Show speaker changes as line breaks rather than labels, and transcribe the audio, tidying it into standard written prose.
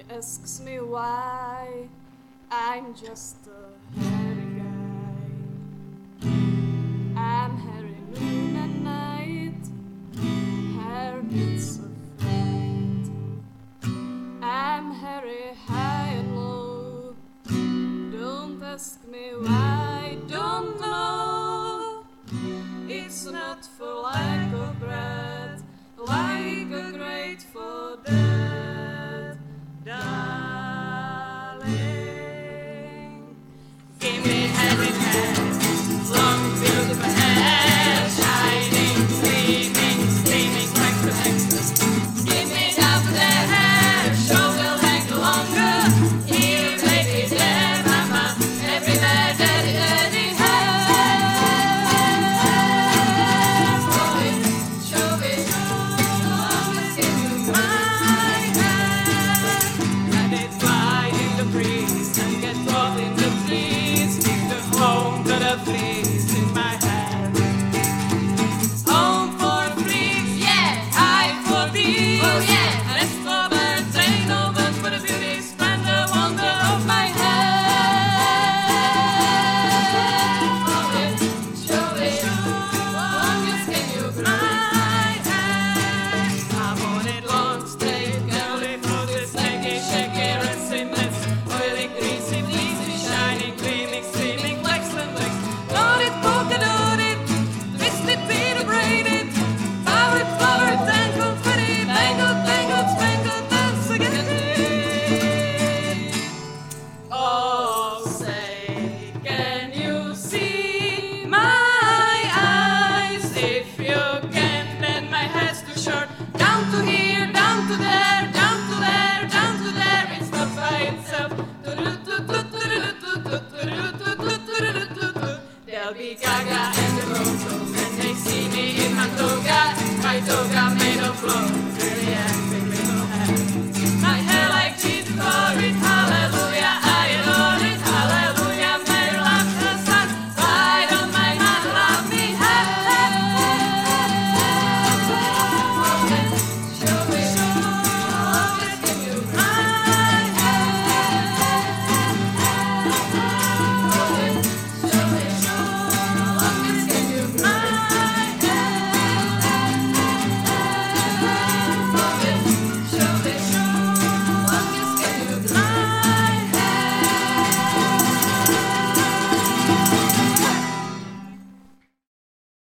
asks me why I'm just a hairy guy. I'm hairy noon and night, hair it's a fright. I'm hairy high and low, don't ask me why, don't know. It's not for lack of bread, like a grateful dead, darling. Give me hairy hair, long beautiful hair, shining, gleaming, steaming like the necklace. Give me half of the hair, shoulder length longer. Here, baby, there, mama, everywhere, daddy, daddy, hair. Roll it, show it, always give you my hair. Let it fly in the breeze and get all in the fleas. Give the home to the fleas in my hair. Home for fleas, yeah, high for bees, oh yeah. Rest for birds, ain't no birds for the beauty, splendor, wonder of my hair. Roll it, show it, longest can you grow my hair. I want it long, straight, curly, fuzzy, snaky, shaky, racy, messy, oily, greasy, fleecy, shining, gleaming, steaming, legs and legs. Dot it, polka dot it, twisted, Peter braided, flowered, tangled, pretty, bangled, tangled, spangled, dance again. Oh, say, can you see my eyes? If you can, then my head's too short. Down to here, down to there, down to there, down to there. It's not by itself. There'll be Gaga and the Locals, and they see me in my toga.